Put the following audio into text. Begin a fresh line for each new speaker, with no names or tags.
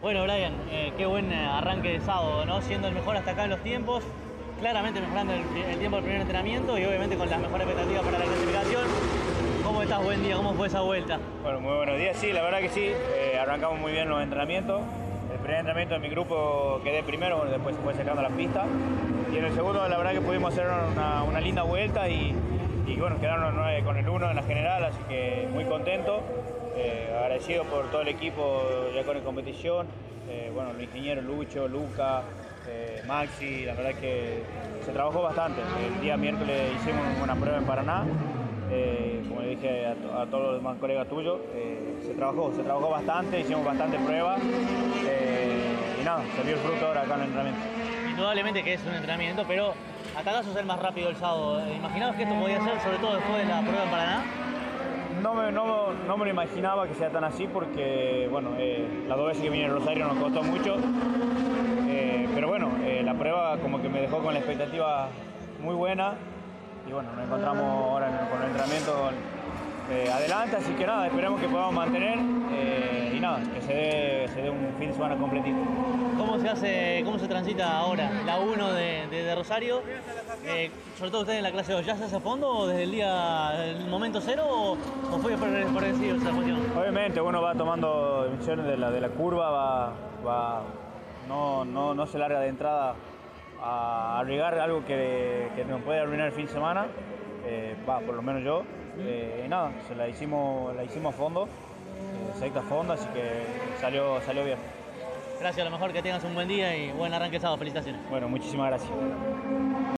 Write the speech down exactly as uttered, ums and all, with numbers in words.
Bueno, Brian, eh, qué buen arranque de sábado, ¿no? Siendo el mejor hasta acá en los tiempos, claramente mejorando el, el tiempo del primer entrenamiento y obviamente con las mejores expectativas para la clasificación. ¿Cómo estás? Buen día, ¿cómo fue esa vuelta?
Bueno, muy buenos días, sí, la verdad que sí, eh, arrancamos muy bien los entrenamientos. El primer entrenamiento de mi grupo quedé primero, bueno, después se fue sacando la pista. Y en el segundo la verdad que pudimos hacer una, una linda vuelta y, y bueno, quedarnos nueve con el uno en la general, así que muy contento. Eh, agradecido por todo el equipo ya con la competición, eh, bueno, los ingenieros Lucho, Luca, eh, Maxi, la verdad que se trabajó bastante. El día miércoles hicimos una prueba en Paraná, eh, como le dije a, a todos los demás colegas tuyos, eh, se trabajó, se trabajó bastante, hicimos bastante pruebas eh, y nada, se vio el fruto ahora acá en el entrenamiento.
Indudablemente que es un entrenamiento, pero hasta acá sos el más rápido el sábado. ¿Imaginabas que esto podía ser, sobre todo después de la prueba en Paraná?
No me, no, no me lo imaginaba que sea tan así porque, bueno, eh, las dos veces que vine a Rosario nos costó mucho, eh, pero bueno, eh, la prueba como que me dejó con la expectativa muy buena y bueno, nos encontramos ahora en, con el entrenamiento eh, adelante, así que nada, esperemos que podamos mantener eh, y nada, que se dé, se dé un fin de semana completito.
¿Cómo se hace, cómo se transita ahora la uno de, de, de Rosario? Eh, sobre todo ustedes en la clase dos, ¿ya se hace a fondo o desde el día, el momento cero o, o fue progresivo esa cuestión?
Obviamente uno va tomando misiones de la, de la curva, va, va no, no, no se larga de entrada a arriesgar algo que, que nos puede arruinar el fin de semana, eh, va, por lo menos yo, eh, y nada, se la hicimos, la hicimos a fondo, eh, secta a fondo, así que salió, salió bien.
Gracias, a lo mejor que tengas un buen día y buen arranque sábado, felicitaciones.
Bueno, muchísimas gracias.